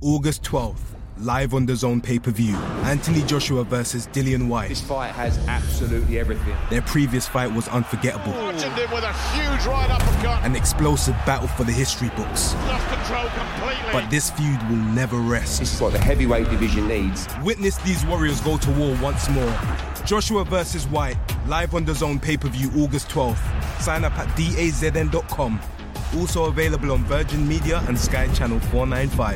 August 12th, live on the Zone pay-per-view. Anthony Joshua versus Dillian Whyte. This fight has absolutely everything. Their previous fight was unforgettable. Bludgeoned him with a huge right uppercut. An explosive battle for the history books. Lost control completely. But this feud will never rest. This is what the heavyweight division needs. Witness these warriors go to war once more. Joshua versus Whyte, live on the Zone pay-per-view August 12th. Sign up at dazn.com. Also available on Virgin Media and Sky Channel 495.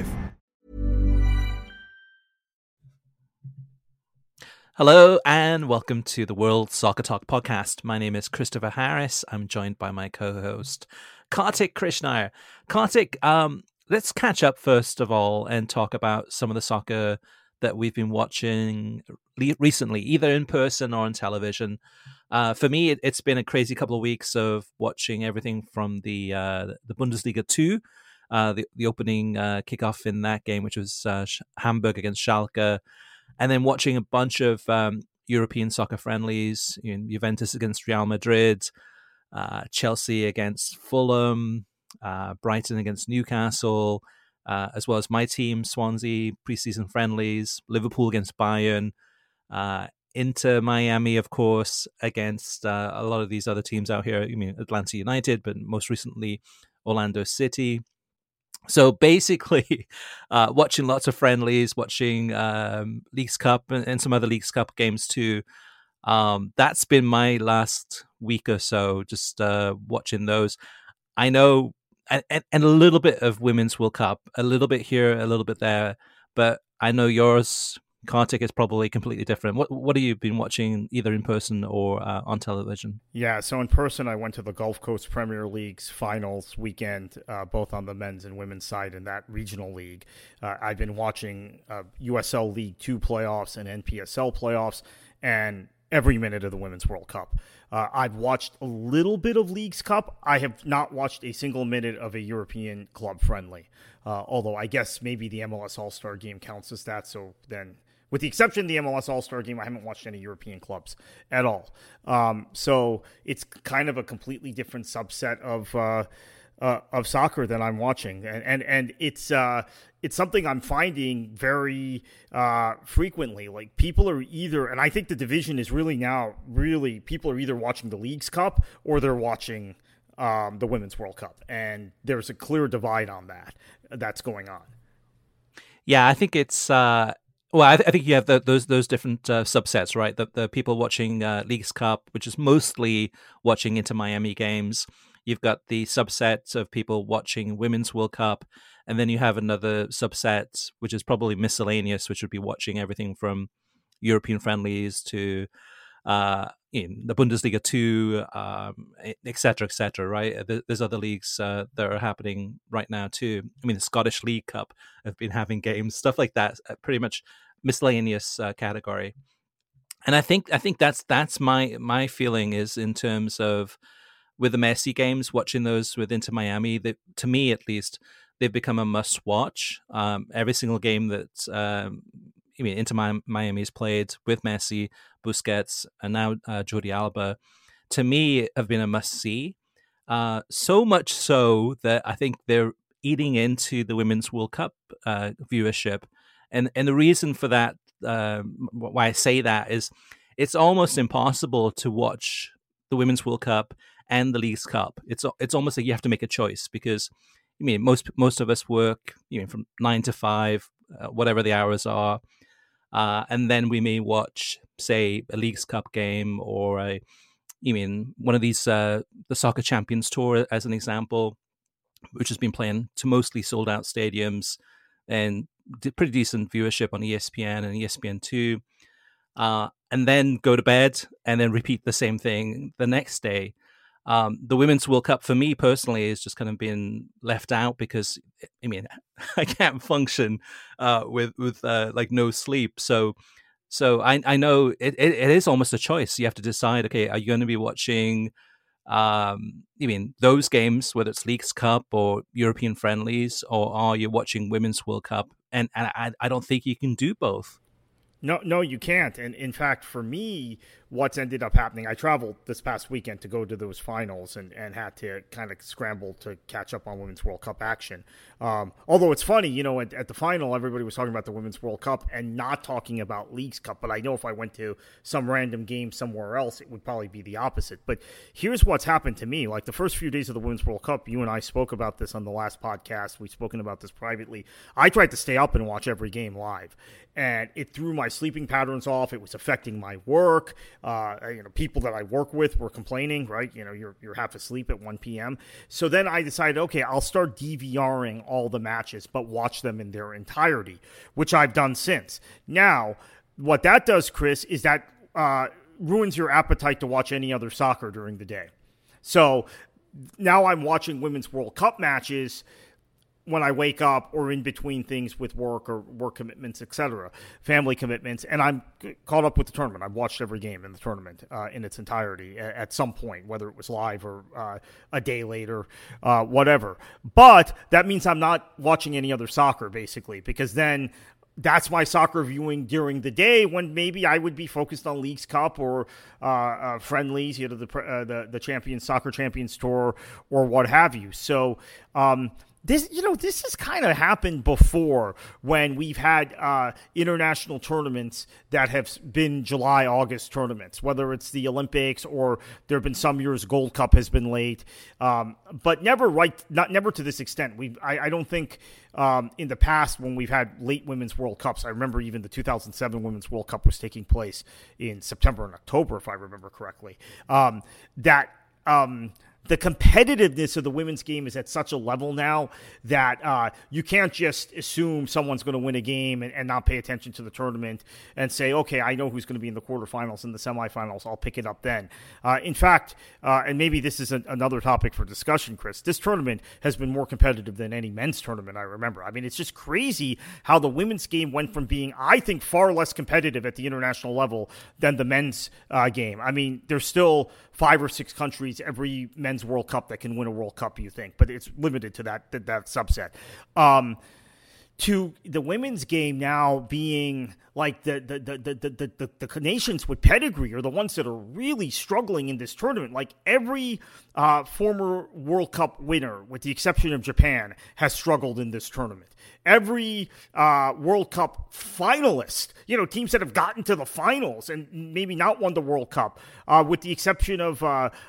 Hello and welcome to the World Soccer Talk podcast. My name is Christopher Harris. I'm joined by my co-host, Kartik Krishnaiyer. Kartik, let's catch up first of all and talk about some of the soccer that we've been watching recently, either in person or on television. For me, it's been a crazy couple of weeks of watching everything from the Bundesliga 2, the opening kickoff in that game, which was Hamburg against Schalke, and then watching a bunch of European soccer friendlies, Juventus against Real Madrid, Chelsea against Fulham, Brighton against Newcastle, as well as my team, Swansea, preseason friendlies, Liverpool against Bayern, Inter Miami, of course, against a lot of these other teams out here. Atlanta United, but most recently Orlando City. So basically, watching lots of friendlies, watching Leagues Cup and some other Leagues Cup games too. That's been my last week or so, just watching those. I know, and a little bit of Women's World Cup, a little bit here, a little bit there, but I know yours, Kartik, is probably completely different. What have you been watching, either in person or on television? Yeah, so in person, I went to the Gulf Coast Premier League's finals weekend, both on the men's and women's side in that regional league. I've been watching USL League 2 playoffs and NPSL playoffs, and every minute of the Women's World Cup. I've watched a little bit of Leagues Cup. I have not watched a single minute of a European club friendly, although I guess maybe the MLS All-Star game counts as that, so then... With the exception of the MLS All-Star game, I haven't watched any European clubs at all. So it's kind of a completely different subset of soccer that I'm watching, and it's something I'm finding very frequently. Like, people are either, and I think the division is really people are either watching the Leagues Cup or they're watching the Women's World Cup, and there's a clear divide on that's going on. Yeah, I think it's. Well, I think you have those different subsets, right? The people watching Leagues Cup, which is mostly watching Inter Miami games. You've got the subset of people watching Women's World Cup, and then you have another subset, which is probably miscellaneous, which would be watching everything from European friendlies to the Bundesliga 2, et cetera, right? There's other leagues that are happening right now too. I mean, the Scottish League Cup have been having games, stuff like that, pretty much miscellaneous category. And I think that's my feeling is in terms of with the Messi games, watching those with Inter Miami, that, to me at least, they've become a must watch. Every single game that Inter Miami's played with Messi, Busquets, and now Jordi Alba, to me, have been a must-see. So much so that I think they're eating into the Women's World Cup viewership. And the reason for that, why I say that, is it's almost impossible to watch the Women's World Cup and the Leagues Cup. It's almost like you have to make a choice, because most of us work from 9 to 5, whatever the hours are. And then we may watch, say, a Leagues Cup game or one of these, the Soccer Champions Tour, as an example, which has been playing to mostly sold out stadiums and pretty decent viewership on ESPN and ESPN2, and then go to bed and then repeat the same thing the next day. The Women's World Cup, for me personally, has just kind of been left out because, I can't function with like no sleep. So I know it is almost a choice. You have to decide, okay, are you going to be watching those games, whether it's Leagues Cup or European friendlies, or are you watching Women's World Cup? And I don't think you can do both. No, you can't. And in fact, for me, what's ended up happening. I traveled this past weekend to go to those finals and had to kind of scramble to catch up on Women's World Cup action. Although it's funny, you know, at the final, everybody was talking about the Women's World Cup and not talking about Leagues Cup. But I know if I went to some random game somewhere else, it would probably be the opposite. But here's what's happened to me. Like the first few days of the Women's World Cup, you and I spoke about this on the last podcast. We've spoken about this privately. I tried to stay up and watch every game live. And it threw my sleeping patterns off. It was affecting my work. People that I work with were complaining, right? You know, you're half asleep at 1 p.m. So then I decided, okay, I'll start DVRing all the matches, but watch them in their entirety, which I've done since. Now, what that does, Chris, is that ruins your appetite to watch any other soccer during the day. So now I'm watching Women's World Cup matches when I wake up or in between things with work or work commitments, etc., family commitments, and I'm caught up with the tournament. I've watched every game in the tournament in its entirety at some point, whether it was live or a day later, whatever. But that means I'm not watching any other soccer, basically, because then that's my soccer viewing during the day when maybe I would be focused on Leagues Cup or friendlies, you know, the Champions Soccer Champions Tour or what have you. So, this has kind of happened before when we've had international tournaments that have been July, August tournaments, whether it's the Olympics or there have been some years Gold Cup has been late, but never to this extent. I don't think in the past when we've had late Women's World Cups, I remember even the 2007 Women's World Cup was taking place in September and October, if I remember correctly, the competitiveness of the women's game is at such a level now that you can't just assume someone's going to win a game and not pay attention to the tournament and say, okay, I know who's going to be in the quarterfinals and the semifinals. I'll pick it up then. In fact, and maybe this is another topic for discussion, Chris, this tournament has been more competitive than any men's tournament I remember. I mean, it's just crazy how the women's game went from being, I think, far less competitive at the international level than the men's game. I mean, there's still 5 or 6 countries every men's World Cup that can win a World Cup, you think, but it's limited to that subset. To the women's game now being like the nations with pedigree are the ones that are really struggling in this tournament. Like every former World Cup winner, with the exception of Japan, has struggled in this tournament. Every World Cup finalist, teams that have gotten to the finals and maybe not won the World Cup, with the exception of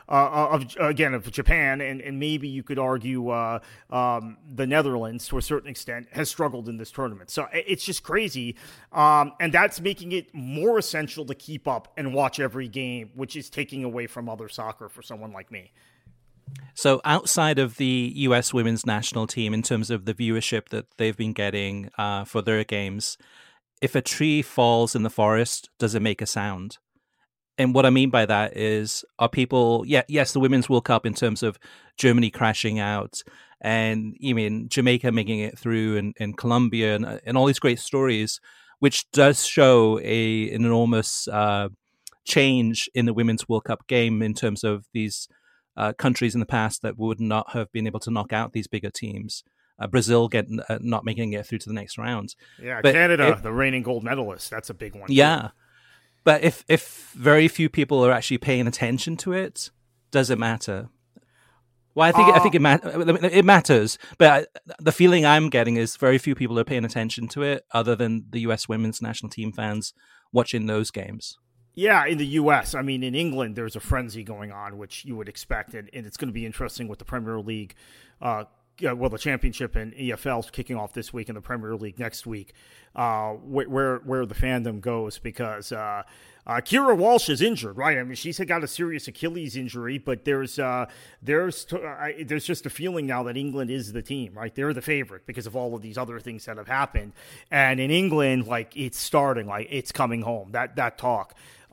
Japan and maybe you could argue the Netherlands to a certain extent, has struggled in this tournament. So it's just crazy, and that's making it more essential to keep up and watch every game, which is taking away from other soccer for someone like me. So outside of the U.S. women's national team, in terms of the viewership that they've been getting for their games, if a tree falls in the forest, does it make a sound? And what I mean by that is, are people, yes, the Women's World Cup in terms of Germany crashing out and Jamaica making it through and Colombia and all these great stories, which does show an enormous change in the Women's World Cup game in terms of these countries in the past that would not have been able to knock out these bigger teams. Brazil not making it through to the next round. Yeah, but Canada, the reigning gold medalist, that's a big one. Yeah, too. But if very few people are actually paying attention to it, does it matter? Well, I think it matters, but the feeling I'm getting is very few people are paying attention to it, other than the U.S. women's national team fans watching those games. Yeah, in the U.S. I mean, in England, there's a frenzy going on, which you would expect, and it's going to be interesting with the Premier League, the Championship and EFL kicking off this week and the Premier League next week, where the fandom goes, because Keira Walsh is injured, right? I mean, she's got a serious Achilles injury, but there's just a feeling now that England is the team, right? They're the favorite because of all of these other things that have happened, and in England, like, it's starting, like, it's coming home. That talk.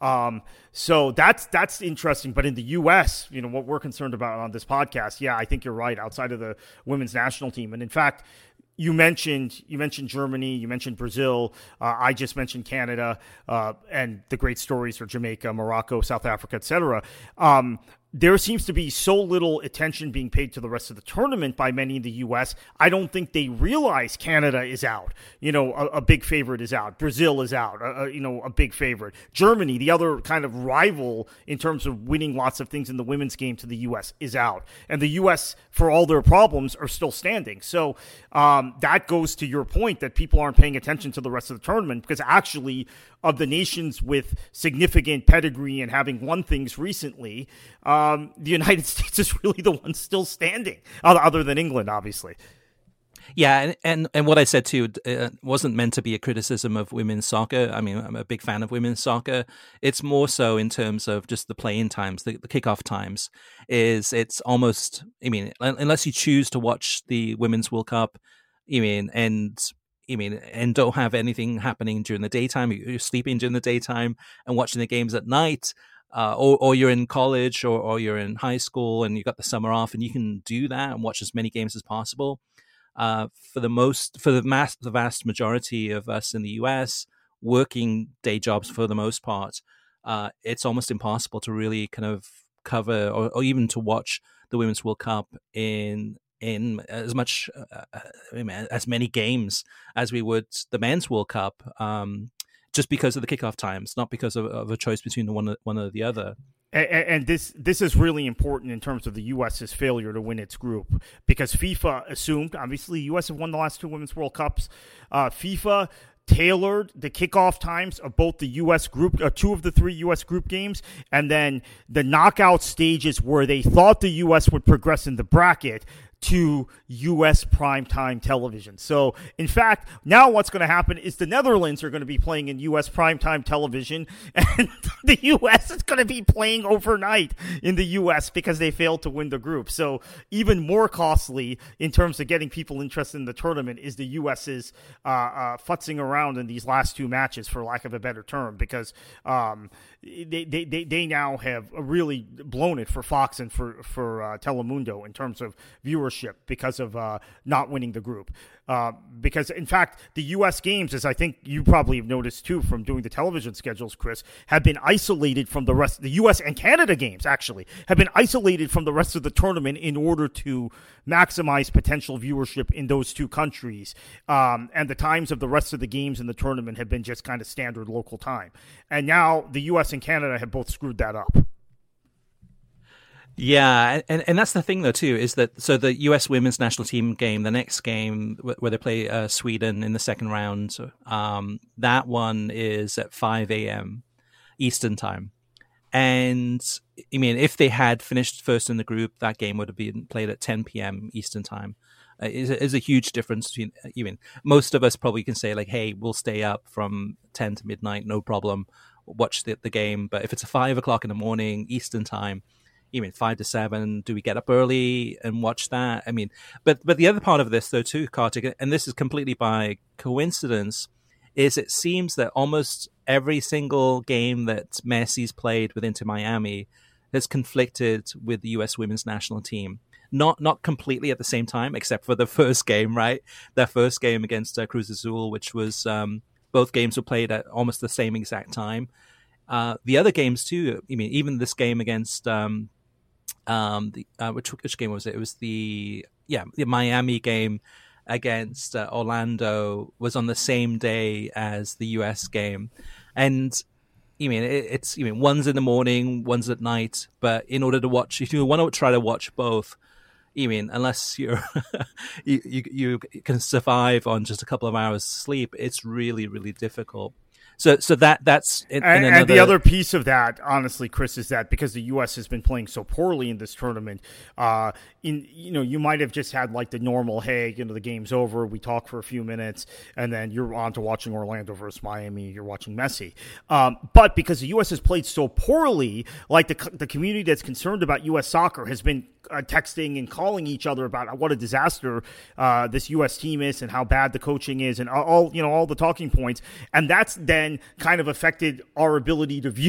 So that's interesting. But in the U.S., what we're concerned about on this podcast, yeah, I think you're right. Outside of the women's national team, and in fact, you mentioned Germany, you mentioned Brazil. I just mentioned Canada, and the great stories for Jamaica, Morocco, South Africa, etc. there seems to be so little attention being paid to the rest of the tournament by many in the U.S. I don't think they realize Canada is out. A big favorite is out. Brazil is out. A big favorite. Germany, the other kind of rival in terms of winning lots of things in the women's game to the U.S., is out. And the U.S., for all their problems, are still standing. So that goes to your point that people aren't paying attention to the rest of the tournament, because actually of the nations with significant pedigree and having won things recently, the United States is really the one still standing, other than England, obviously. Yeah, and what I said too wasn't meant to be a criticism of women's soccer. I mean, I'm a big fan of women's soccer. It's more so in terms of just the play-in times, the kickoff times. It's almost, unless you choose to watch the Women's World Cup, and don't have anything happening during the daytime, you're sleeping during the daytime and watching the games at night. Or you're in college or you're in high school and you've got the summer off, and you can do that and watch as many games as possible. For the vast majority of us in the US, working day jobs for the most part, it's almost impossible to really kind of cover or even to watch the Women's World Cup in as much as many games as we would the Men's World Cup. Just because of the kickoff times, not because of a choice between the one or the other. And this is really important in terms of the U.S.'s failure to win its group, because FIFA assumed, obviously, the U.S. have won the last two Women's World Cups. FIFA tailored the kickoff times of both the U.S. group, two of the three U.S. group games, and then the knockout stages where they thought the U.S. would progress in the bracket to U.S. primetime television. So, in fact, now what's going to happen is the Netherlands are going to be playing in U.S. primetime television, and the U.S. is going to be playing overnight in the U.S. because they failed to win the group. So, even more costly in terms of getting people interested in the tournament is the U.S.'s futzing around in these last two matches, for lack of a better term, because they now have really blown it for Fox and for Telemundo in terms of viewership because of not winning the group. Because, in fact, the U.S. games, as I think you probably have noticed too from doing the television schedules, Chris, have been isolated from the rest. The U.S. and Canada games, actually, have been isolated from the rest of the tournament in order to maximize potential viewership in those two countries. And the times of the rest of the games in the tournament have been just kind of standard local time. And now the U.S. and Canada have both screwed that up. Yeah, and that's the thing, though, too, is that so the U.S. women's national team game, the next game where they play Sweden in the second round, that one is at 5 a.m. Eastern time. And, if they had finished first in the group, that game would have been played at 10 p.m. Eastern time. Is a huge difference between, most of us probably can say, like, hey, we'll stay up from 10 to midnight, no problem, watch the game. But if it's a 5 o'clock in the morning Eastern time, 5 to 7, do we get up early and watch that? But the other part of this, though, too, Kartik, and this is completely by coincidence, is it seems that almost every single game that Messi's played with Inter Miami has conflicted with the U.S. women's national team. Not completely at the same time, except for the first game, right? Their first game against Cruz Azul, which was both games were played at almost the same exact time. The other games, too, even this game against... which game was it? It was the Miami game against Orlando was on the same day as the US game, and it's one's in the morning, one's at night. But in order to watch, if you want to try to watch both, unless you're you can survive on just a couple of hours sleep, it's really, really difficult. So that's and the other piece of that, honestly, Chris, is that because the U.S. has been playing so poorly in this tournament, you might have just had like the normal, hey, the game's over, we talk for a few minutes, and then you're on to watching Orlando versus Miami, you're watching Messi. But because the U.S. has played so poorly, like the community that's concerned about U.S. soccer has been texting and calling each other about what a disaster this U.S. team is and how bad the coaching is and all the talking points, and that's then kind of affected our ability to view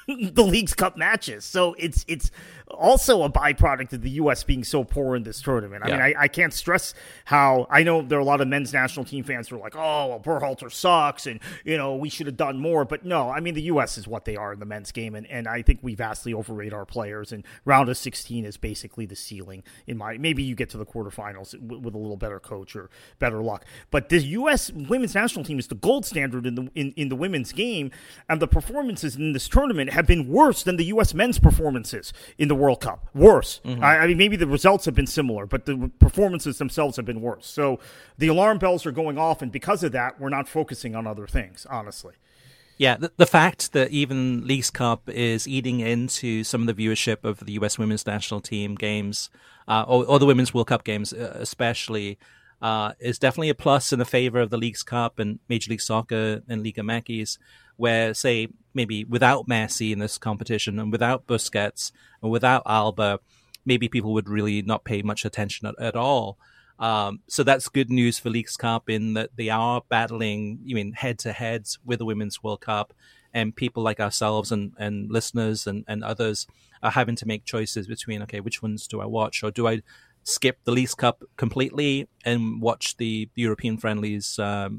the Leagues Cup matches. So it's also a byproduct of the U.S. being so poor in this tournament. I mean, I can't stress how I know there are a lot of men's national team fans who are like, oh, well, Berhalter sucks and, we should have done more. But no, I mean, the U.S. is what they are in the men's game. And I think we vastly overrate our players. And round of 16 is basically the ceiling maybe you get to the quarterfinals with a little better coach or better luck. But the U.S. women's national team is the gold standard in the women's game. And the performances in this tournament have been worse than the U.S. men's performances in the World Cup. Worse. Mm-hmm. I mean, maybe the results have been similar, but the performances themselves have been worse. So the alarm bells are going off, and because of that, we're not focusing on other things, honestly. Yeah, the fact that even Leagues Cup is eating into some of the viewership of the U.S. women's national team games, or the Women's World Cup games especially, is definitely a plus in the favor of the Leagues Cup and Major League Soccer and Liga MX, where, say, maybe without Messi in this competition and without Busquets and without Alba, maybe people would really not pay much attention at all. So that's good news for Leagues Cup in that they are battling, head-to-heads with the Women's World Cup, and people like ourselves and listeners and others are having to make choices between, okay, which ones do I watch, or do I skip the Leagues Cup completely and watch the European friendlies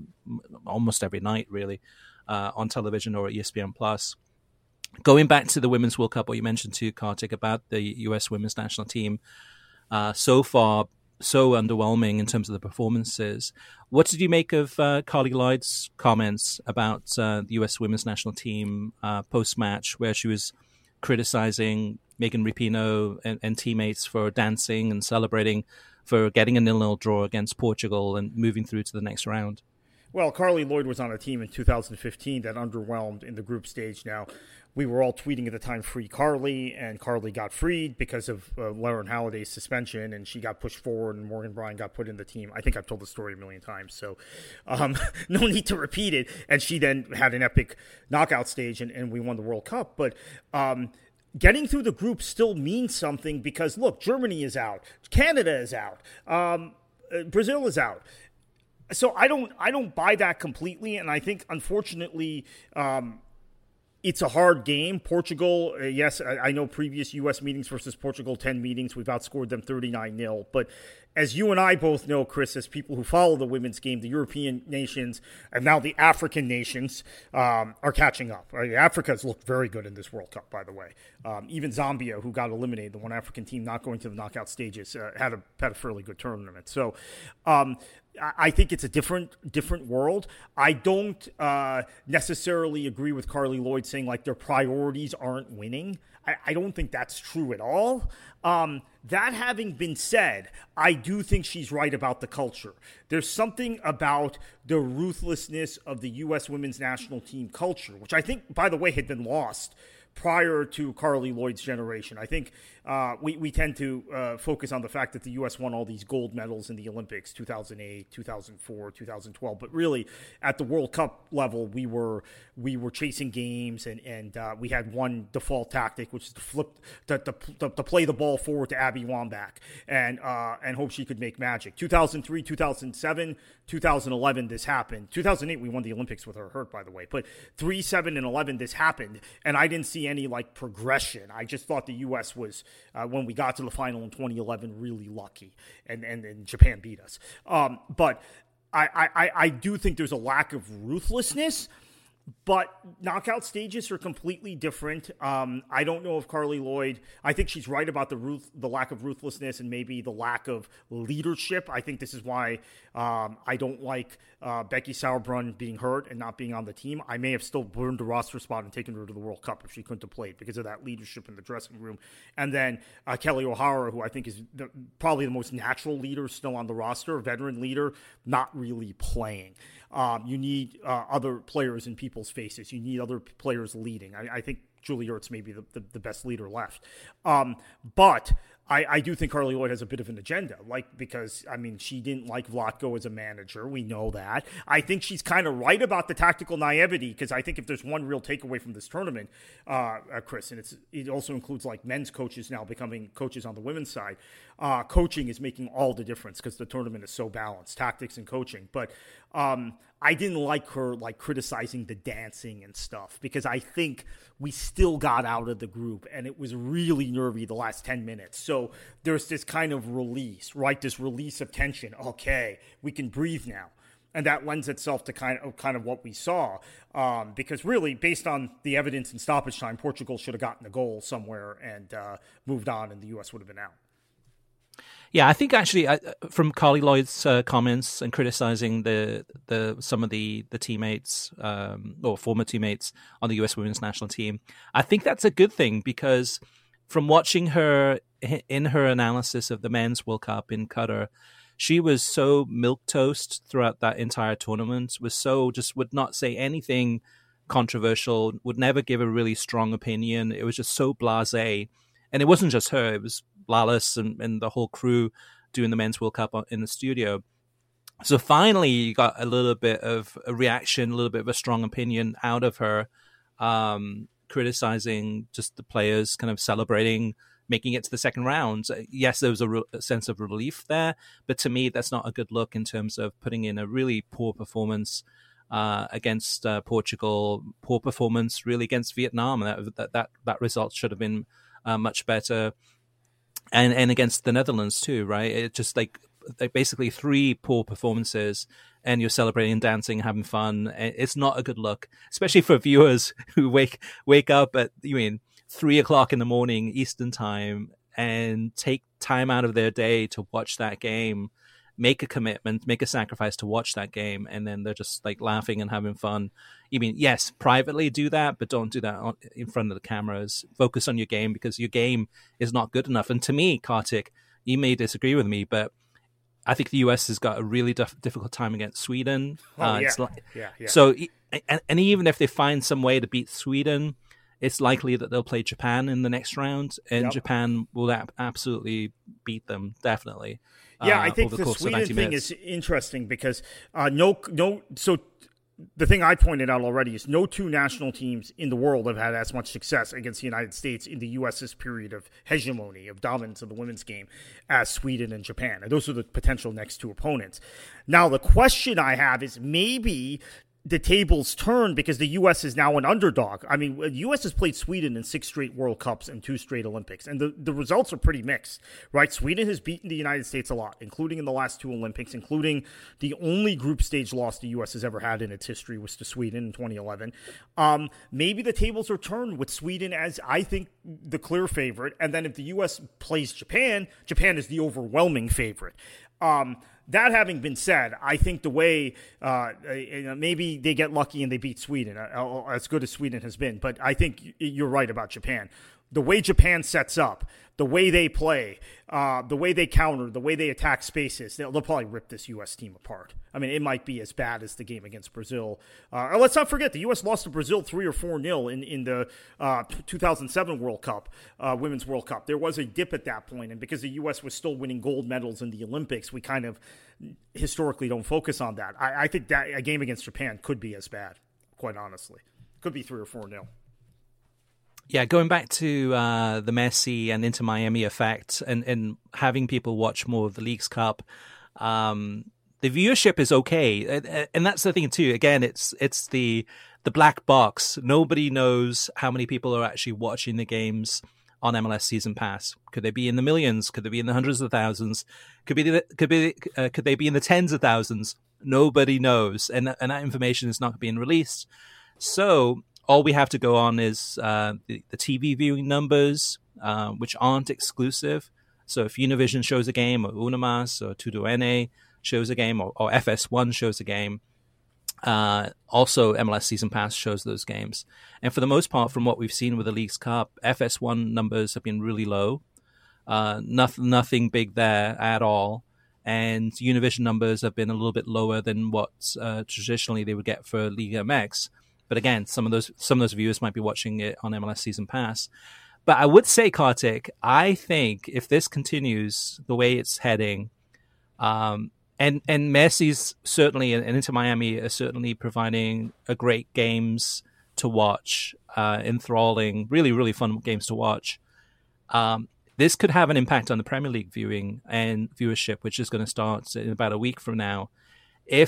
almost every night, really, on television or at ESPN+. Going back to the Women's World Cup, what you mentioned too, Kartik, about the US women's national team, so far, so underwhelming in terms of the performances. What did you make of Carly Lloyd's comments about the US women's national team post-match, where she was criticizing Megan Rapinoe and teammates for dancing and celebrating for getting a 0-0 draw against Portugal and moving through to the next round? Well, Carly Lloyd was on a team in 2015 that underwhelmed in the group stage. Now, we were all tweeting at the time, free Carly, and Carly got freed because of Lauren Halliday's suspension, and she got pushed forward, and Morgan Bryan got put in the team. I think I've told the story a million times, so no need to repeat it. And she then had an epic knockout stage, and we won the World Cup. But getting through the group still means something because, look, Germany is out. Canada is out. Brazil is out. So I don't buy that completely, and I think, unfortunately, it's a hard game. Portugal, yes, I know previous U.S. meetings versus Portugal, 10 meetings, we've outscored them 39-0. But as you and I both know, Chris, as people who follow the women's game, the European nations and now the African nations are catching up. Africa's looked very good in this World Cup, by the way. Even Zambia, who got eliminated, the one African team not going to the knockout stages, had a fairly good tournament. So I think it's a different world. I don't necessarily agree with Carly Lloyd saying like their priorities aren't winning. I don't think that's true at all. That having been said, I do think she's right about the culture. There's something about the ruthlessness of the U.S. women's national team culture, which I think, by the way, had been lost prior to Carly Lloyd's generation. I think we tend to focus on the fact that the U.S. won all these gold medals in the Olympics, 2008, 2004, 2012. But really, at the World Cup level, we were chasing games, and we had one default tactic, which is to play the ball forward to Abby Wambach and hope she could make magic. 2003, 2007, 2011, this happened. 2008, we won the Olympics with her hurt, by the way. But 3, 7, and 11, this happened, and I didn't see any progression. I just thought the U.S. was, when we got to the final in 2011, really lucky, and Japan beat us. But I do think there's a lack of ruthlessness. But knockout stages are completely different. I don't know if Carly Lloyd, I think she's right about the lack of ruthlessness and maybe the lack of leadership. I think this is why I don't like Becky Sauerbrunn being hurt and not being on the team. I may have still burned the roster spot and taken her to the World Cup if she couldn't have played because of that leadership in the dressing room. And then Kelly O'Hara, who I think is probably the most natural leader still on the roster, veteran leader, not really playing. You need other players in people's faces. You need other players leading. I think Julie Ertz may be the best leader left. But I do think Carly Lloyd has a bit of an agenda, because, she didn't like Vlatko as a manager. We know that. I think she's kind of right about the tactical naivety, because I think if there's one real takeaway from this tournament, Chris, and it also includes men's coaches now becoming coaches on the women's side, coaching is making all the difference because the tournament is so balanced, tactics and coaching. But I didn't like her like criticizing the dancing and stuff, because I think we still got out of the group and it was really nervy the last 10 minutes. So there's this kind of release, right? This release of tension. Okay, we can breathe now. And that lends itself to kind of what we saw, because really, based on the evidence in stoppage time, Portugal should have gotten a goal somewhere and moved on, and the U.S. would have been out. Yeah, I think actually from Carly Lloyd's comments and criticizing some of the teammates or former teammates on the U.S. women's national team, I think that's a good thing, because from watching her in her analysis of the men's World Cup in Qatar, she was so milquetoast throughout that entire tournament, would not say anything controversial, would never give a really strong opinion. It was just so blasé. And it wasn't just her, it was Lallis and the whole crew doing the men's World Cup in the studio. So finally, you got a little bit of a reaction, a little bit of a strong opinion out of her, criticizing just the players, kind of celebrating making it to the second round. Yes, there was a sense of relief there, but to me, that's not a good look in terms of putting in a really poor performance against Portugal, poor performance really against Vietnam. That result should have been much better, and against the Netherlands too, right? It just like basically 3 poor performances, and you're celebrating, dancing, having fun. It's not a good look, especially for viewers who wake up at 3:00 in the morning Eastern time and take time out of their day to watch that game, make a commitment, make a sacrifice to watch that game, and then they're just like laughing and having fun. Yes, privately do that, but don't do that in front of the cameras. Focus on your game, because your game is not good enough. And to me, Kartik, you may disagree with me, but I think the US has got a really difficult time against Sweden. So, and even if they find some way to beat Sweden, it's likely that they'll play Japan in the next round, and Japan will absolutely beat them, definitely. Yeah, I think the Sweden thing is interesting, because so the thing I pointed out already is no 2 national teams in the world have had as much success against the United States in the U.S.'s period of hegemony, of dominance of the women's game, as Sweden and Japan. And those are the potential next 2 opponents. Now, the question I have is maybe the tables turn because the U.S. is now an underdog. I mean, the U.S. has played Sweden in 6 straight World Cups and 2 straight Olympics, and the results are pretty mixed, right? Sweden has beaten the United States a lot, including in the last 2 Olympics, including the only group stage loss the U.S. has ever had in its history was to Sweden in 2011. Maybe the tables are turned with Sweden as, I think, the clear favorite, and then if the U.S. plays Japan, Japan is the overwhelming favorite. That having been said, I think the way maybe they get lucky and they beat Sweden, as good as Sweden has been. But I think you're right about Japan. The way Japan sets up, the way they play, the way they counter, the way they attack spaces, they'll probably rip this U.S. team apart. I mean, it might be as bad as the game against Brazil. Let's not forget, the U.S. lost to Brazil 3 or 4-0 in the 2007 World Cup, Women's World Cup. There was a dip at that point, and because the U.S. was still winning gold medals in the Olympics, we kind of historically don't focus on that. I think that a game against Japan could be as bad, quite honestly. Could be 3 or 4-0. Yeah, going back to the Messi and Inter Miami effect, and having people watch more of the Leagues Cup, the viewership is okay, and that's the thing too. Again, it's the black box. Nobody knows how many people are actually watching the games on MLS Season Pass. Could they be in the millions? Could they be in the hundreds of thousands? Could they be in the tens of thousands? Nobody knows, and that information is not being released. So all we have to go on is the TV viewing numbers, which aren't exclusive. So if Univision shows a game, or Unamas, or TUDN shows a game, or FS1 shows a game, also MLS Season Pass shows those games. And for the most part, from what we've seen with the Leagues Cup, FS1 numbers have been really low. Nothing big there at all. And Univision numbers have been a little bit lower than what traditionally they would get for Liga MX. But again, some of those viewers might be watching it on MLS Season Pass. But I would say, Kartik, I think if this continues the way it's heading, and Messi's certainly, and Inter Miami are certainly providing a great games to watch, enthralling, really, really fun games to watch. This could have an impact on the Premier League viewing and viewership, which is going to start in about a week from now. If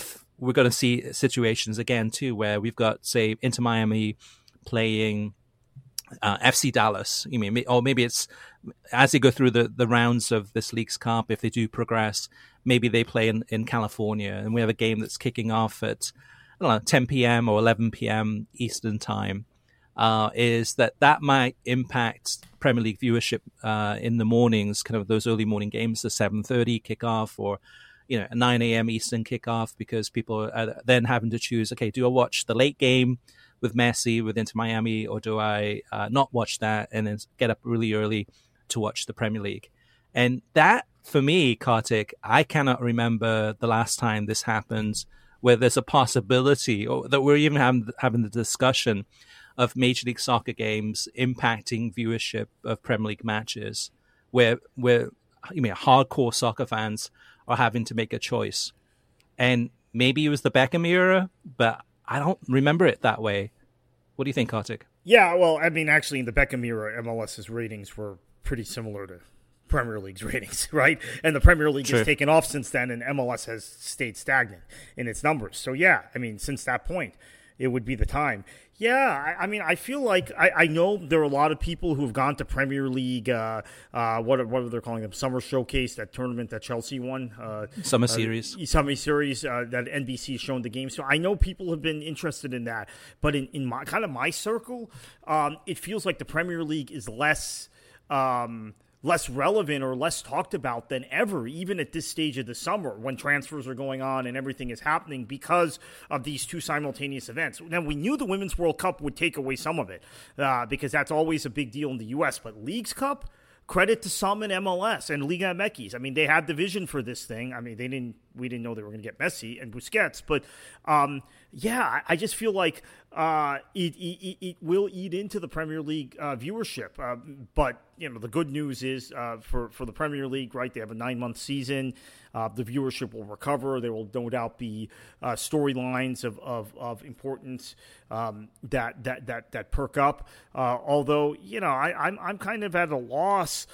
we're going to see situations again too where we've got, say, Inter Miami playing FC Dallas. Or maybe it's as they go through the rounds of this Leagues Cup, if they do progress, maybe they play in California, and we have a game that's kicking off at 10 p.m. or 11 p.m. Eastern time. Is that might impact Premier League viewership in the mornings, kind of those early morning games, the 7:30 kickoff or a 9 a.m. Eastern kickoff, because people are then having to choose, okay, do I watch the late game with Messi with Inter Miami, or do I not watch that and then get up really early to watch the Premier League? And that, for me, Kartik, I cannot remember the last time this happened, where there's a possibility, or that we're even having the discussion of Major League Soccer games impacting viewership of Premier League matches, where hardcore soccer fans are having to make a choice. And maybe it was the Beckham era, but I don't remember it that way. What do you think, Kartik? Yeah, well, I mean, actually, in the Beckham era, MLS's ratings were pretty similar to Premier League's ratings, right? And the Premier League has taken off since then, and MLS has stayed stagnant in its numbers. So, yeah, I mean, since that point, it would be the time. Yeah, I mean, I feel like I know there are a lot of people who have gone to Premier League, what are they calling them? Summer Showcase, that tournament that Chelsea won. Summer Series. Summer Series that NBC has shown the game. So I know people have been interested in that. But in my kind of my circle, it feels like the Premier League is less relevant or less talked about than ever, even at this stage of the summer when transfers are going on and everything is happening because of these two simultaneous events. Now, we knew the Women's World Cup would take away some of it because that's always a big deal in the U.S., but Leagues Cup, credit to some in MLS and Liga MX. I mean, they had the vision for this thing. I mean, we didn't know they were going to get Messi and Busquets, but yeah, I just feel like it will eat into the Premier League viewership. But the good news is for the Premier League, right? They have a 9-month season. The viewership will recover. There will no doubt be storylines of importance that perk up. Although I'm kind of at a loss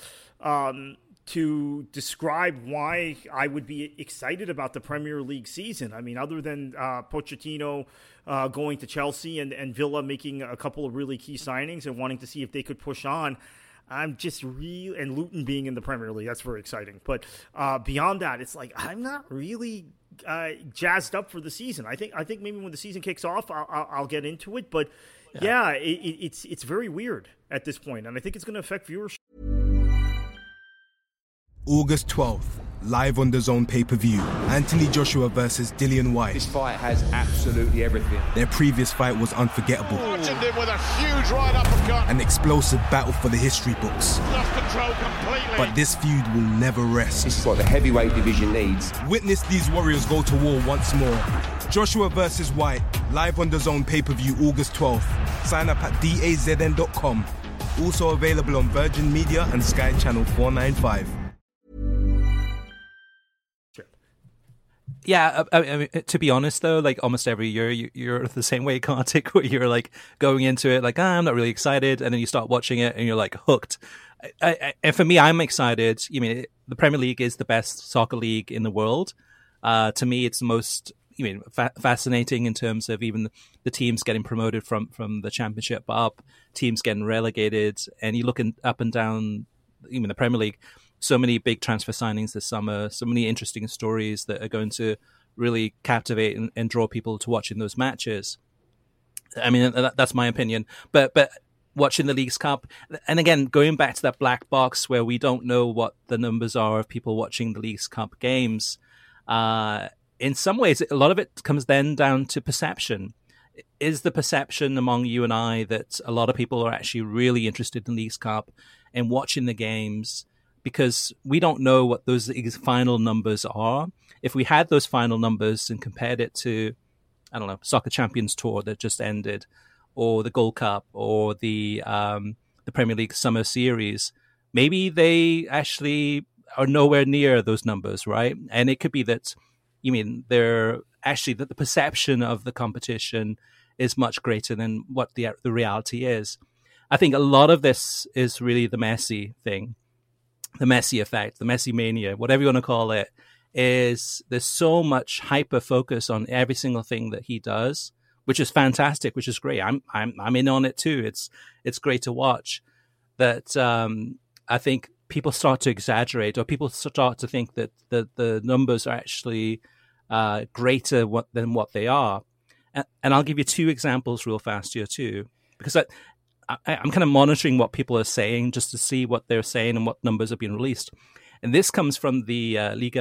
to describe why I would be excited about the Premier League season. I mean, other than Pochettino going to Chelsea and Villa making a couple of really key signings and wanting to see if they could push on, I'm just and Luton being in the Premier League, that's very exciting. But beyond that, it's like I'm not really jazzed up for the season. I think maybe when the season kicks off, I'll get into it. But yeah, it's very weird at this point, and I think it's going to affect viewership. August 12th, live on DAZN pay-per-view. Anthony Joshua versus Dillian Whyte. This fight has absolutely everything. Their previous fight was unforgettable. Bludgeoned him with a huge right uppercut. An explosive battle for the history books. Lost control completely. But this feud will never rest. This is what the heavyweight division needs. Witness these warriors go to war once more. Joshua versus Whyte, live on DAZN pay-per-view August 12th. Sign up at dazn.com. Also available on Virgin Media and Sky Channel 495. Yeah, I mean, to be honest, though, like almost every year, you're the same way, Kartik, where you're like going into it like, I'm not really excited, and then you start watching it and you're like hooked. And for me, I'm excited. The Premier League is the best soccer league in the world. To me, it's the most fascinating in terms of even the teams getting promoted from the Championship up, teams getting relegated, and you look up and down, even the Premier League. So many big transfer signings this summer, so many interesting stories that are going to really captivate and draw people to watching those matches. I mean, that's my opinion. But watching the Leagues Cup, and again, going back to that black box where we don't know what the numbers are of people watching the Leagues Cup games, in some ways, a lot of it comes then down to perception. Is the perception among you and I that a lot of people are actually really interested in Leagues Cup and watching the games? Because we don't know what those final numbers are. If we had those final numbers and compared it to, I don't know, Soccer Champions Tour that just ended, or the Gold Cup, or the Premier League Summer Series, maybe they actually are nowhere near those numbers, right? And it could be that, they're actually that the perception of the competition is much greater than what the reality is. I think a lot of this is really the Messi thing. The Messi effect, the Messi mania, whatever you want to call it. is there's so much hyper focus on every single thing that he does, which is fantastic, which is great. I'm in on it too. It's great to watch. That I think people start to exaggerate, or people start to think that the numbers are actually greater than what they are. And I'll give you two examples real fast here too, because I'm kind of monitoring what people are saying just to see what they're saying and what numbers are being released. And this comes from the Liga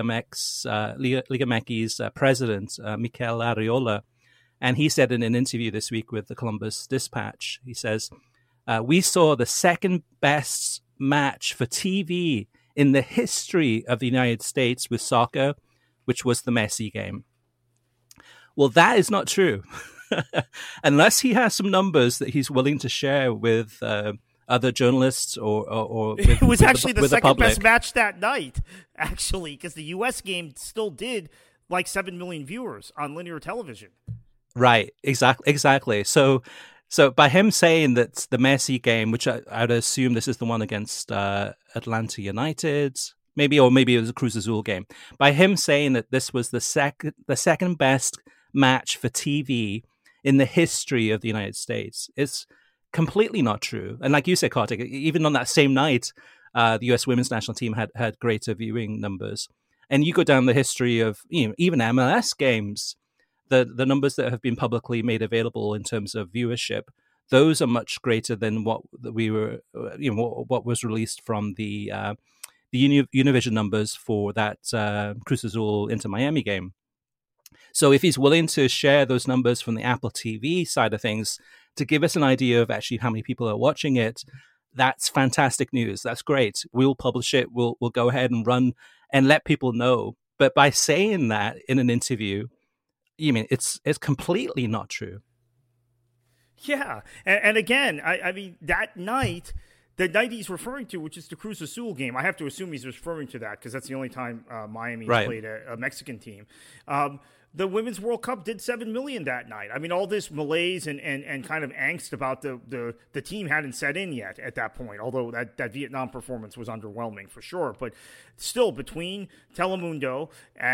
MX's president, Mikel Arriola. And he said in an interview this week with the Columbus Dispatch, he says, we saw the second best match for TV in the history of the United States with soccer, which was the Messi game. Well, that is not true. Unless he has some numbers that he's willing to share with other journalists or with, it was actually the second public. best match that night, actually, because the U.S. game still did like 7 million viewers on linear television. Right, exactly. So by him saying that the Messi game, which I would assume this is the one against Atlanta United, maybe it was a Cruz Azul game. By him saying that this was the second best match for TV in the history of the United States, it's completely not true. And like you said, Kartik, even on that same night, the U.S. women's national team had greater viewing numbers. And you go down the history of even MLS games, the numbers that have been publicly made available in terms of viewership, those are much greater than what we were, what was released from the Univision numbers for that Cruz Azul Inter Miami game. So if he's willing to share those numbers from the Apple TV side of things to give us an idea of actually how many people are watching it, that's fantastic news. That's great. We'll publish it. We'll go ahead and run and let people know. But by saying that in an interview, it's completely not true. Yeah. And again, I mean, that night, the night he's referring to, which is the Cruz Azul game, I have to assume he's referring to that because that's the only time Miami played a Mexican team. The Women's World Cup did 7 million that night. I mean, all this malaise and kind of angst about the team hadn't set in yet at that point, although that Vietnam performance was underwhelming for sure. But still, between Telemundo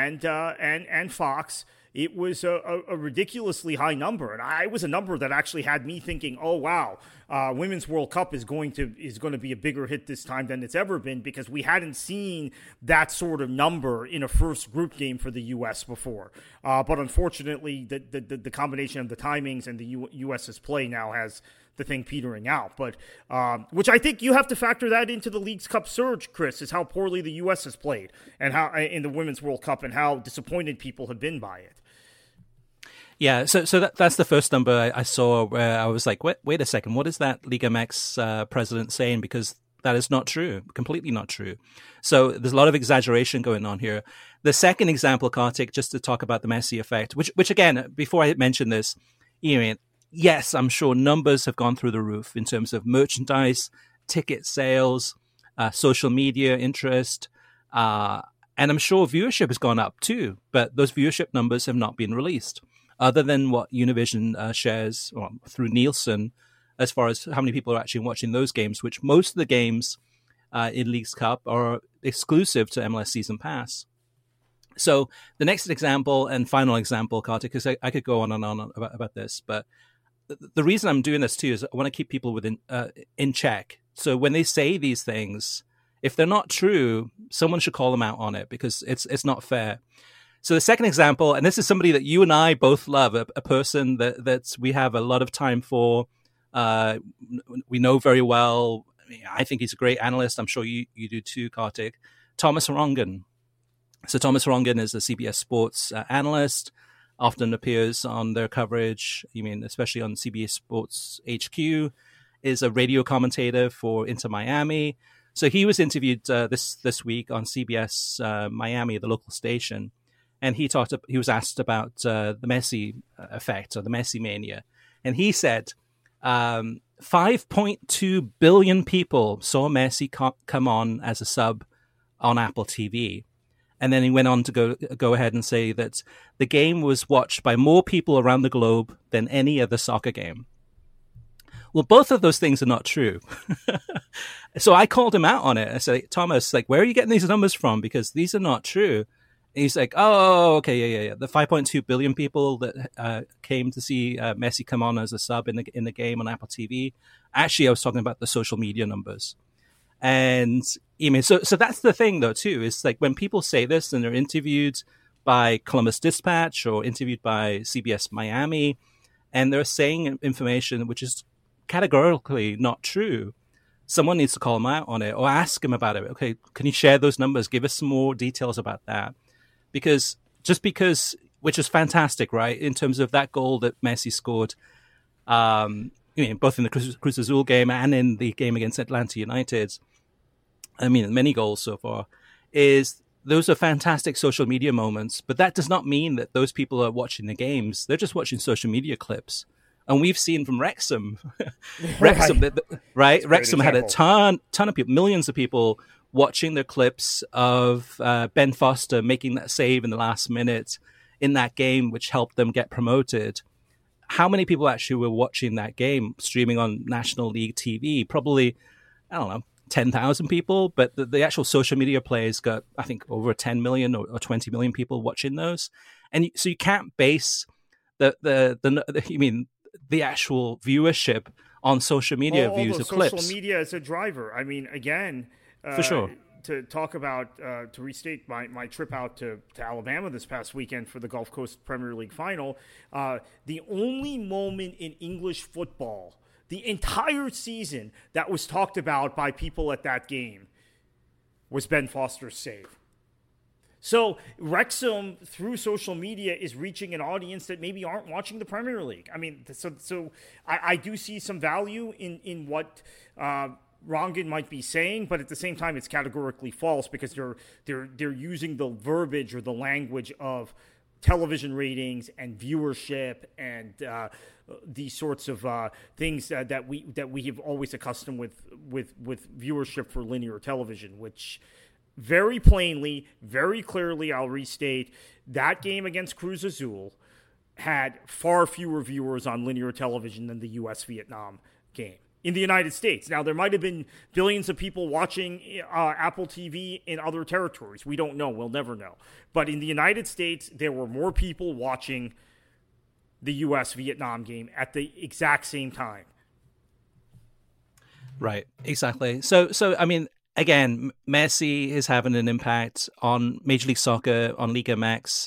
and Fox, it was a ridiculously high number. And it was a number that actually had me thinking, oh, wow, Women's World Cup is going to be a bigger hit this time than it's ever been, because we hadn't seen that sort of number in a first group game for the U.S. before. But unfortunately, the combination of the timings and the U.S.'s play now has the thing petering out. But which I think you have to factor that into the League's Cup surge, Chris, is how poorly the U.S. has played and how in the Women's World Cup and how disappointed people have been by it. Yeah, so that's the first number I saw where I was like, wait a second, what is that Liga MX president saying? Because that is not true, completely not true. So there's a lot of exaggeration going on here. The second example, Kartik, just to talk about the Messi effect, which again, before I mention this, yes, I'm sure numbers have gone through the roof in terms of merchandise, ticket sales, social media interest, and I'm sure viewership has gone up too, but those viewership numbers have not been released, other than what Univision shares through Nielsen, as far as how many people are actually watching those games, which most of the games in Leagues Cup are exclusive to MLS Season Pass. So the next example and final example, Kartik, because I could go on and on about this, but the reason I'm doing this too is I want to keep people in check. So when they say these things, if they're not true, someone should call them out on it, because it's not fair. So the second example, and this is somebody that you and I both love, a person that we have a lot of time for, we know very well. I think he's a great analyst. I'm sure you do too, Kartik. Thomas Rongen. So Thomas Rongen is a CBS Sports analyst, often appears on their coverage, especially on CBS Sports HQ, is a radio commentator for Inter Miami. So he was interviewed this week on CBS Miami, the local station. And he was asked about the Messi effect, or the Messi mania. And he said 5.2 billion people saw Messi come on as a sub on Apple TV. And then he went on to go ahead and say that the game was watched by more people around the globe than any other soccer game. Well, both of those things are not true. So I called him out on it. I said, Thomas, where are you getting these numbers from? Because these are not true. he's like, oh, okay, yeah. The 5.2 billion people that came to see Messi come on as a sub in the game on Apple TV. Actually, I was talking about the social media numbers. And I mean, so that's the thing, though, too. Is like when people say this and they're interviewed by Columbus Dispatch or interviewed by CBS Miami, and they're saying information which is categorically not true. Someone needs to call him out on it or ask him about it. Okay, can you share those numbers? Give us some more details about that. Because, which is fantastic, right? In terms of that goal that Messi scored, both in the Cruz Azul game and in the game against Atlanta United. I mean, many goals so far. Those are fantastic social media moments, but that does not mean that those people are watching the games. They're just watching social media clips. And we've seen from Wrexham, right? Wrexham had a ton of people, millions of people watching the clips of Ben Foster making that save in the last minute in that game, which helped them get promoted. How many people actually were watching that game streaming on National League TV? Probably, I don't know, 10,000 people. But the actual social media plays got, I think, over 10 million or 20 million people watching those. And so you can't base the actual viewership on social media views of clips. Social media is a driver. I mean, again, for sure. To talk about, to restate my trip out to Alabama this past weekend for the Gulf Coast Premier League final, the only moment in English football, the entire season, that was talked about by people at that game was Ben Foster's save. So Wrexham, through social media, is reaching an audience that maybe aren't watching the Premier League. I mean, so I do see some value in what Rangan might be saying, but at the same time, it's categorically false because they're using the verbiage or the language of television ratings and viewership and these sorts of things that we have always accustomed with viewership for linear television, which very plainly, very clearly, I'll restate, that game against Cruz Azul had far fewer viewers on linear television than the U.S.-Vietnam game in the United States. Now, there might have been billions of people watching Apple TV in other territories. We don't know. We'll never know. But in the United States, there were more people watching the U.S.-Vietnam game at the exact same time. Right, exactly. So I mean, again, Messi is having an impact on Major League Soccer, on Liga MX,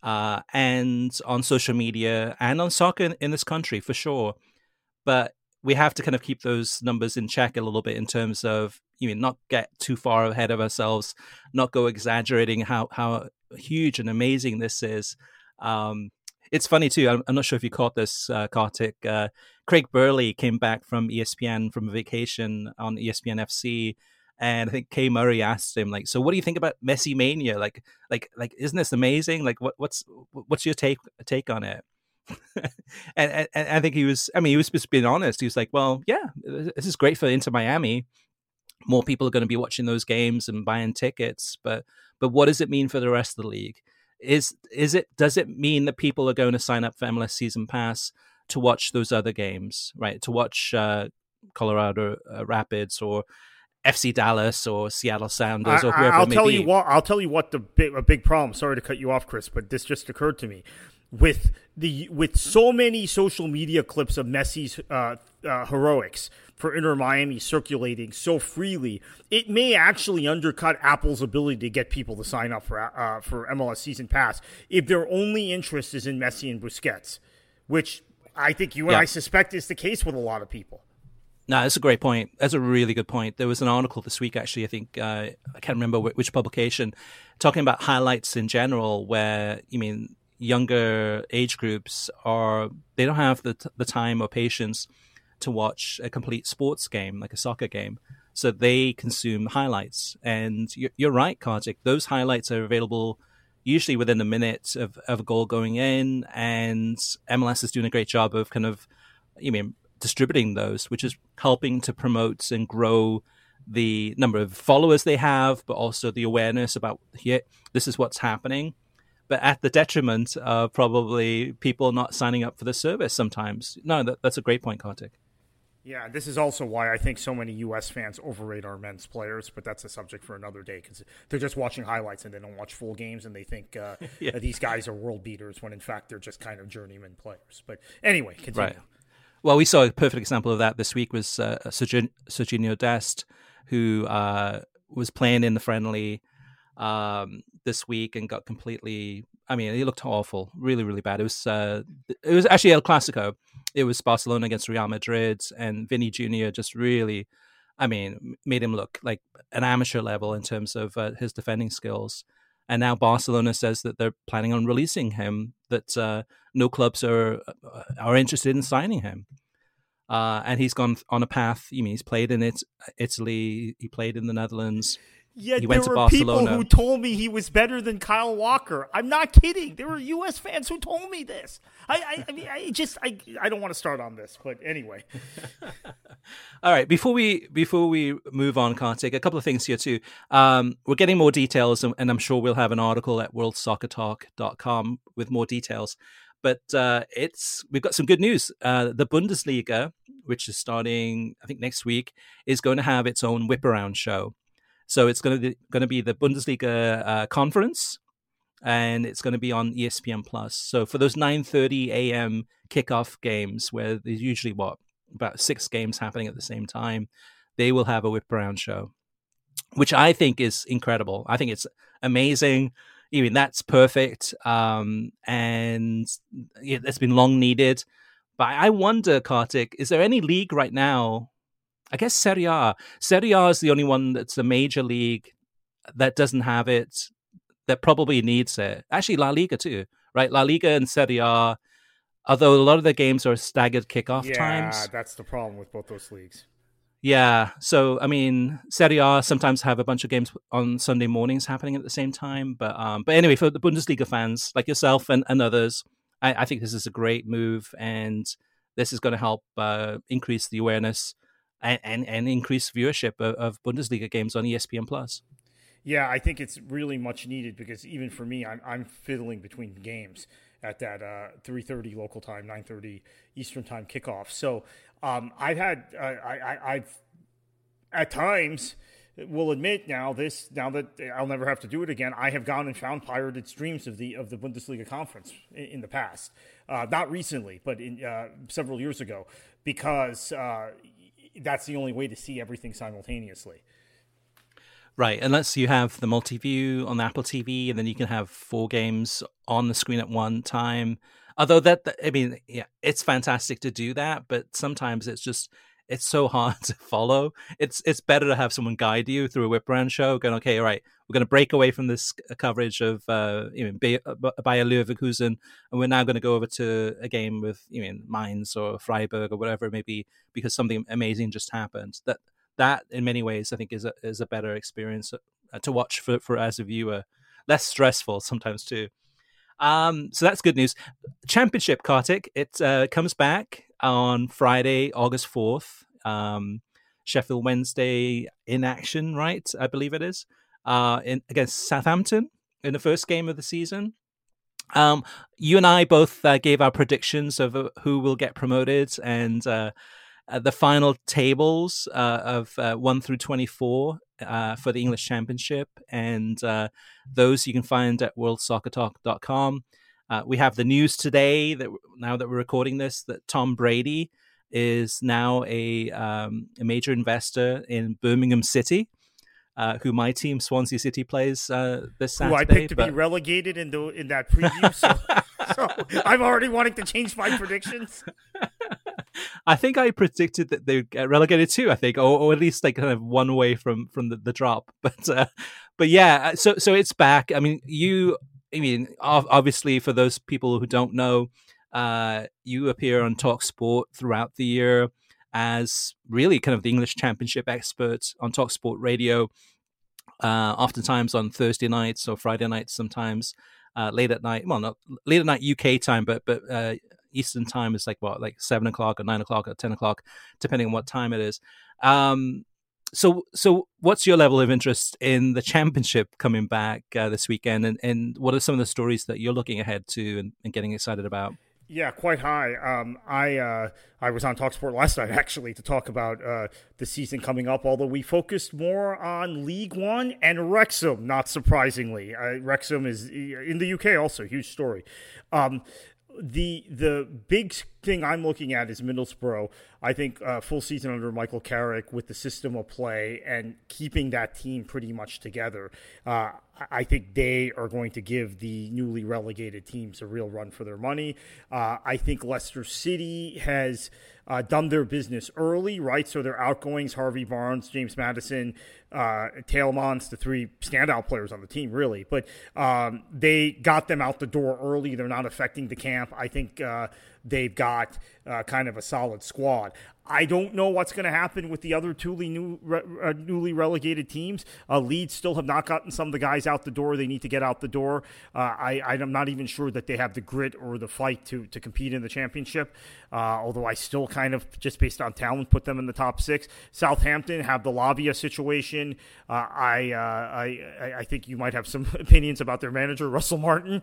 and on social media, and on soccer in this country, for sure. But we have to kind of keep those numbers in check a little bit in terms of, not get too far ahead of ourselves, not go exaggerating how huge and amazing this is. It's funny, too. I'm not sure if you caught this, Kartik. Craig Burley came back from ESPN from a vacation on ESPN FC. And I think Kay Murray asked him, like, so what do you think about Messi Mania? Like, isn't this amazing? Like, what's your take on it? and I think he was just being honest. He was like, well, yeah, this is great for Inter Miami. More people are going to be watching those games and buying tickets. But what does it mean for the rest of the league? Does it mean that people are going to sign up for MLS Season Pass to watch those other games, right? To watch Colorado Rapids or FC Dallas or Seattle Sounders or whoever it may be. I'll tell you what a big problem. Sorry to cut you off, Chris, but this just occurred to me. With so many social media clips of Messi's heroics for Inter Miami circulating so freely, it may actually undercut Apple's ability to get people to sign up for MLS Season Pass if their only interest is in Messi and Busquets, which I think you and I suspect is the case with a lot of people. No, that's a great point. That's a really good point. There was an article this week, actually, I think, I can't remember which publication, talking about highlights in general where, younger age groups they don't have the time or patience to watch a complete sports game, like a soccer game. So they consume highlights. And you're right, Kartik. Those highlights are available usually within a minute of a goal going in. And MLS is doing a great job of kind of, distributing those, which is helping to promote and grow the number of followers they have, but also the awareness about this is what's happening. But at the detriment of probably people not signing up for the service sometimes. No, that's a great point, Kartik. Yeah, this is also why I think so many U.S. fans overrate our men's players, but that's a subject for another day because they're just watching highlights and they don't watch full games, and they think that these guys are world beaters when in fact they're just kind of journeyman players. But anyway, continue. Right. Well, we saw a perfect example of that this week was Serginho Dest, who was playing in the friendly this week and got completely. I mean, he looked awful, really, really bad. It was actually El Clasico. It was Barcelona against Real Madrid, and Vinny Jr. just really, I mean, made him look like an amateur level in terms of his defending skills. And now Barcelona says that they're planning on releasing him, that no clubs are interested in signing him. And he's gone on a path. You mean he's played in Italy, he played in the Netherlands. Yeah, he there went to were Barcelona. people who told me he was better than Kyle Walker. I'm not kidding. There were U.S. fans who told me this. I mean, I don't want to start on this, but anyway. All right, before we move on, Kartik, a couple of things here too. We're getting more details, and I'm sure we'll have an article at worldsoccertalk.com with more details. But we've got some good news. The Bundesliga, which is starting, I think, next week, is going to have its own whip around show. So it's going to be the Bundesliga conference, and it's going to be on ESPN Plus. So for those 9:30 a.m. kickoff games, where there's usually about 6 games happening at the same time, they will have a whip around show, which I think is incredible. I think it's amazing. Even that's perfect, and it's been long needed. But I wonder, Kartik, is there any league right now? I guess Serie A. Serie A is the only one that's a major league that doesn't have it, that probably needs it. Actually, La Liga too, right? La Liga and Serie A, although a lot of the games are staggered kickoff times. Yeah, that's the problem with both those leagues. Yeah, so, I mean, Serie A sometimes have a bunch of games on Sunday mornings happening at the same time. But anyway, for the Bundesliga fans like yourself and others, I think this is a great move, and this is going to help increase the awareness and increase viewership of Bundesliga games on ESPN Plus. Yeah, I think it's really much needed because even for me, I'm fiddling between games at that 3:30 local time, 9:30 Eastern time kickoff. So I've at times, will admit now that I'll never have to do it again, I have gone and found pirated streams of the Bundesliga conference in the past, not recently, but in several years ago, because that's the only way to see everything simultaneously. Right, unless you have the multi-view on Apple TV, and then you can have 4 games on the screen at one time. Although it's fantastic to do that, but sometimes it's so hard to follow. It's better to have someone guide you through a whip around show, going, okay, all right, we're going to break away from this coverage of Bayer Leverkusen, and we're now going to go over to a game with Mainz or Freiburg or whatever it may be, because something amazing just happened. That in many ways I think is a better experience to watch for as a viewer, less stressful sometimes too. So that's good news. Championship, Kartik, it comes back on Friday, August 4th. Sheffield Wednesday in action, right? I believe it is against Southampton in the first game of the season. You and I both gave our predictions of who will get promoted, and the final tables of 1 through 24 for the English Championship, and those you can find at worldsoccertalk.com. We have the news today that now that we're recording this, that Tom Brady is now a major investor in Birmingham City, who my team Swansea City plays this Saturday. Who I picked to be relegated in that preview, so I'm already wanting to change my predictions. I think I predicted that they'd get relegated too. I think, or at least like kind of one away from the drop. But yeah, so it's back. I mean, obviously for those people who don't know, you appear on TalkSport throughout the year as really kind of the English Championship expert on TalkSport Radio. Oftentimes on Thursday nights or Friday nights, sometimes late at night. Well, not late at night UK time, but Eastern time is like 7 o'clock or 9 o'clock or 10 o'clock, depending on what time it is. So what's your level of interest in the championship coming back this weekend, and what are some of the stories that you're looking ahead to and getting excited about? Yeah, quite high. I was on TalkSport last night actually to talk about the season coming up. Although we focused more on League One and Wrexham, not surprisingly. Wrexham is in the UK also, huge story. The big thing I'm looking at is Middlesbrough. I think full season under Michael Carrick with the system of play and keeping that team pretty much together. I think they are going to give the newly relegated teams a real run for their money. I think Leicester City has done their business early, right? So their outgoings, Harvey Barnes, James Maddison, Tielemans, the three standout players on the team, really. But they got them out the door early. They're not affecting the camp. I think they've got kind of a solid squad. I don't know what's going to happen with the other two newly relegated teams. Leeds still have not gotten some of the guys out the door they need to get out the door. I'm not even sure that they have the grit or the fight to compete in the championship, although I still kind of, just based on talent, put them in the top six. Southampton have the Lavia situation. I think you might have some opinions about their manager, Russell Martin.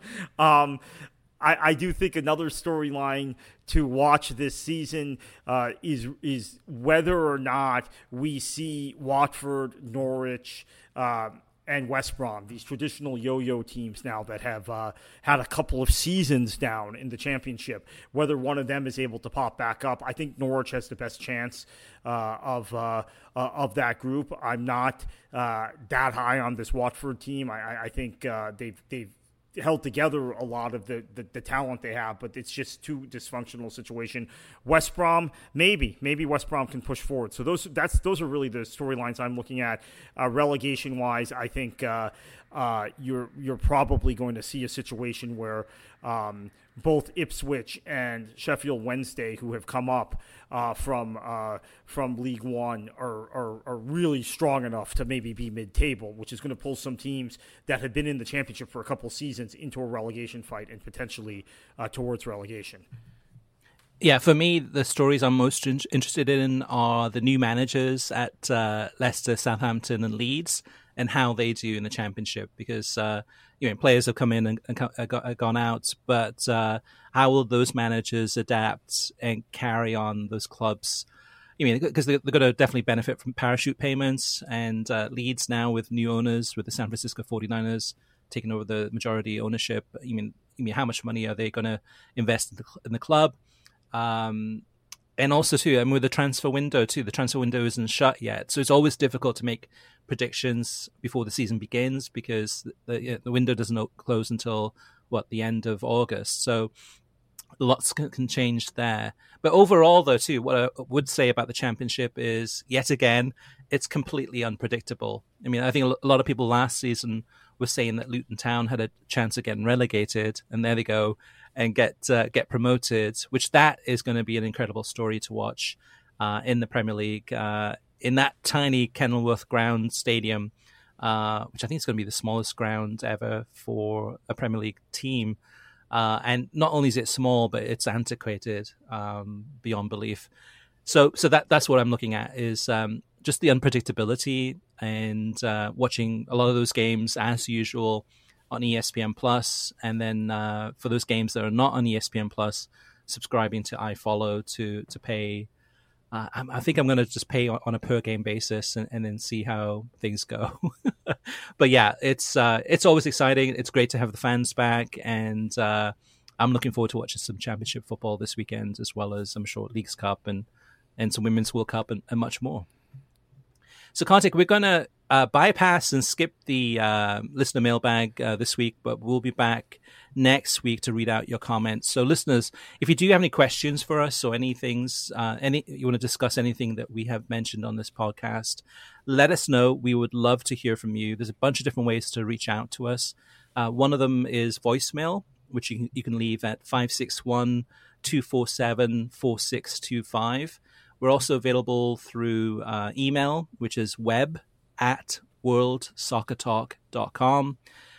I do think another storyline to watch this season is whether or not we see Watford, Norwich, and West Brom, these traditional yo-yo teams now that have had a couple of seasons down in the championship, whether one of them is able to pop back up. I think Norwich has the best chance of that group. I'm not that high on this Watford team. I think they've held together a lot of the talent they have, but it's just too dysfunctional situation. West Brom, maybe West Brom can push forward. So those are really the storylines I'm looking at. Relegation wise, I think you're probably going to see a situation where both Ipswich and Sheffield Wednesday, who have come up from League One, are really strong enough to maybe be mid-table, which is going to pull some teams that have been in the championship for a couple seasons into a relegation fight and potentially towards relegation. Yeah, for me, the stories I'm most interested in are the new managers at Leicester, Southampton, and Leeds, and how they do in the championship, because players have come in and gone out, but how will those managers adapt and carry on those clubs? Because they're going to definitely benefit from parachute payments, and Leeds now with new owners, with the San Francisco 49ers taking over the majority ownership. How much money are they going to invest in the club? And also, too, with the transfer window, too, the transfer window isn't shut yet. So it's always difficult to make predictions before the season begins, because the window doesn't close until, the end of August. So lots can change there. But overall, though, too, what I would say about the championship is, yet again, it's completely unpredictable. I think a lot of people last season were saying that Luton Town had a chance of getting relegated, and there they go, and get promoted, which that is going to be an incredible story to watch in the Premier League, in that tiny Kenilworth Ground stadium, which I think is going to be the smallest ground ever for a Premier League team. And not only is it small, but it's antiquated beyond belief. So that's what I'm looking at, is just the unpredictability, and watching a lot of those games as usual on ESPN Plus, and then for those games that are not on ESPN Plus, subscribing to iFollow to pay. I think I'm going to just pay on a per game basis and then see how things go. But yeah, it's always exciting. It's great to have the fans back, and I'm looking forward to watching some Championship football this weekend, as well as, I'm sure, Leagues Cup and some Women's World Cup and much more. So, Kartik, we're going to bypass and skip the listener mailbag this week, but we'll be back next week to read out your comments. So, listeners, if you do have any questions for us, or you want to discuss anything that we have mentioned on this podcast, let us know. We would love to hear from you. There's a bunch of different ways to reach out to us. One of them is voicemail, which you can leave at 561-247-4625. We're also available through email, which is web@worldsoccertalk.com,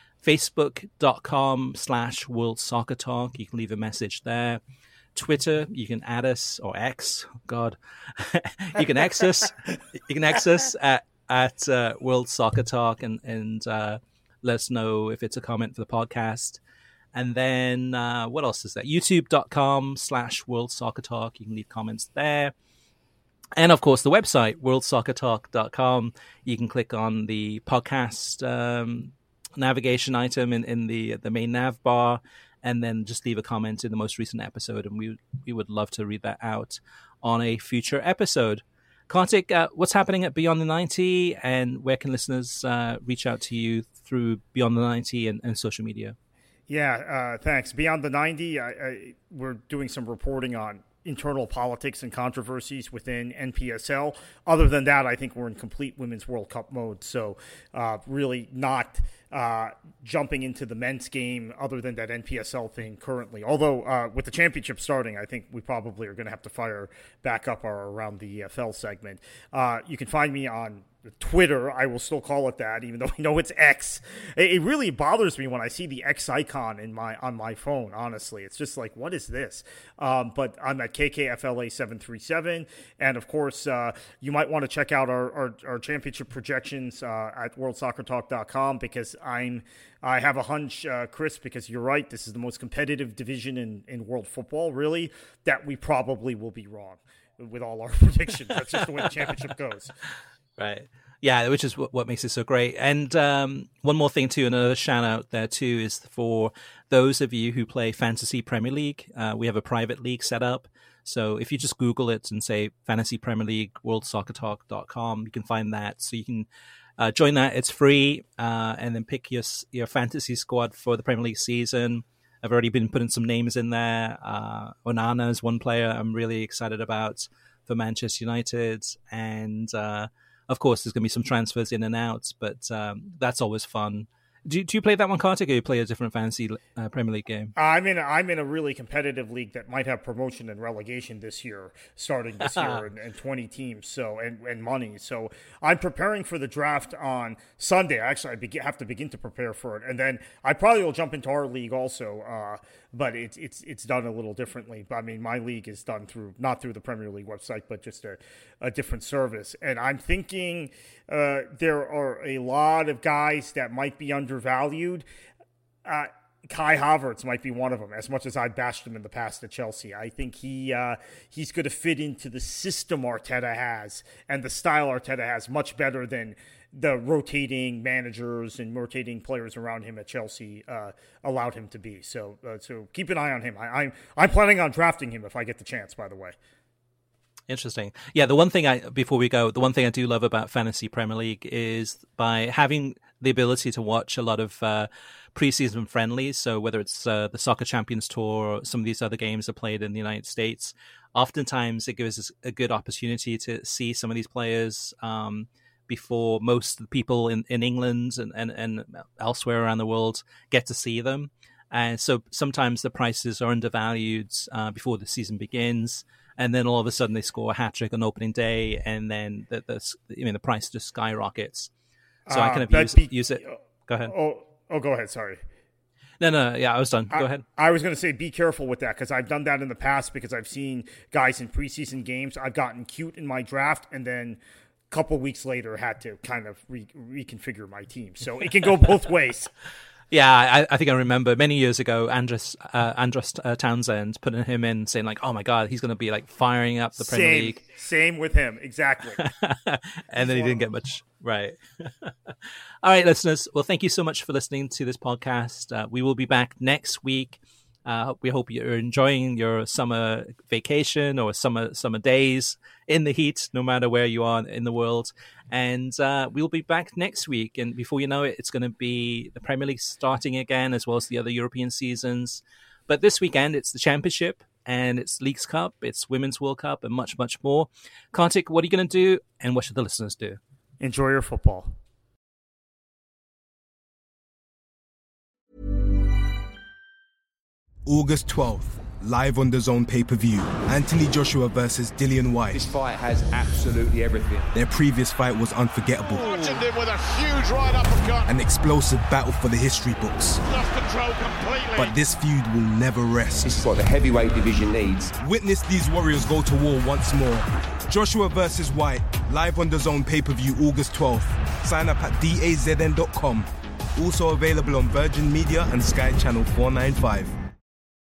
facebook.com/worldsoccertalk. You can leave a message there. Twitter, you can add us, or X, God. You can X us. You can X us at World Soccer Talk and let us know if it's a comment for the podcast. And then what else is there? YouTube.com/World Soccer Talk. You can leave comments there. And of course, the website, worldsoccertalk.com. You can click on the podcast navigation item in the main nav bar, and then just leave a comment in the most recent episode, and we would love to read that out on a future episode. Kartik, what's happening at Beyond the 90, and where can listeners reach out to you through Beyond the 90 and social media? Yeah, thanks. Beyond the 90, we're doing some reporting on internal politics and controversies within NPSL. Other than that, I think we're in complete Women's World Cup mode. So really not jumping into the men's game other than that NPSL thing currently. Although with the championship starting, I think we probably are going to have to fire back up our Around the EFL segment. You can find me on Twitter. I will still call it that, even though we know it's X. It really bothers me when I see the X icon on my phone, honestly. It's just like, what is this? But I'm at KKFLA737. And of course, you might want to check out our championship projections at worldsoccertalk.com, because I have a hunch, Chris, because you're right, this is the most competitive division in world football, really, that we probably will be wrong with all our predictions. That's just the way the championship goes. Right. Yeah, which is what makes it so great. And one more thing, too, another shout out there, too, is for those of you who play Fantasy Premier League. We have a private league set up. So if you just Google it and say Fantasy Premier League, worldsoccertalk.com, you can find that. So you can join that. It's free. And then pick your fantasy squad for the Premier League season. I've already been putting some names in there. Onana is one player I'm really excited about for Manchester United. And of course, there's going to be some transfers in and out, but that's always fun. Do you play that one, Kartik, or you play a different fantasy Premier League game? I'm in a really competitive league that might have promotion and relegation this year, starting this year, and 20 teams, so and money. So I'm preparing for the draft on Sunday. Actually, I have to begin to prepare for it, and then I probably will jump into our league also. But it's done a little differently. I mean, my league is done not through the Premier League website, but just a different service. And I'm thinking there are a lot of guys that might be undervalued. Kai Havertz might be one of them, as much as I bashed him in the past at Chelsea. I think he's going to fit into the system Arteta has and the style Arteta has much better than the rotating managers and rotating players around him at Chelsea allowed him to be. So keep an eye on him. I'm planning on drafting him if I get the chance, by the way. Interesting. Yeah, the one thing I do love about Fantasy Premier League is by having the ability to watch a lot of preseason friendlies. So whether it's the Soccer Champions Tour or some of these other games are played in the United States, oftentimes it gives us a good opportunity to see some of these players before most of the people in England and elsewhere around the world get to see them. And so sometimes the prices are undervalued before the season begins, and then all of a sudden they score a hat-trick on opening day, and then the price just skyrockets. So I kind of use it. Go ahead. Oh, go ahead. Sorry. No. Yeah, I was done. Go ahead. I was going to say be careful with that, because I've done that in the past, because I've seen guys in preseason games. I've gotten cute in my draft, and then couple weeks later had to kind of reconfigure my team. So it can go both ways. Yeah, I think I remember many years ago, Andros Townsend putting him in, saying like, "Oh my God, he's going to be like firing up the Premier League." Same with him, exactly. And then he didn't get much right. All right, listeners. Well, thank you so much for listening to this podcast. We will be back next week. We hope you're enjoying your summer vacation or summer days in the heat, no matter where you are in the world. And we'll be back next week. And before you know it, it's going to be the Premier League starting again, as well as the other European seasons. But this weekend, it's the Championship, and it's Leagues Cup, it's Women's World Cup, and much, much more. Kartik, what are you going to do? And what should the listeners do? Enjoy your football. August 12th, live on DAZN pay-per-view. Anthony Joshua versus Dillian Whyte. This fight has absolutely everything. Their previous fight was unforgettable. With a huge right uppercut. An explosive battle for the history books. Lost control completely. But this feud will never rest. This is what the heavyweight division needs. Witness these warriors go to war once more. Joshua versus Whyte, live on DAZN pay-per-view August 12th. Sign up at DAZN.com. Also available on Virgin Media and Sky Channel 495.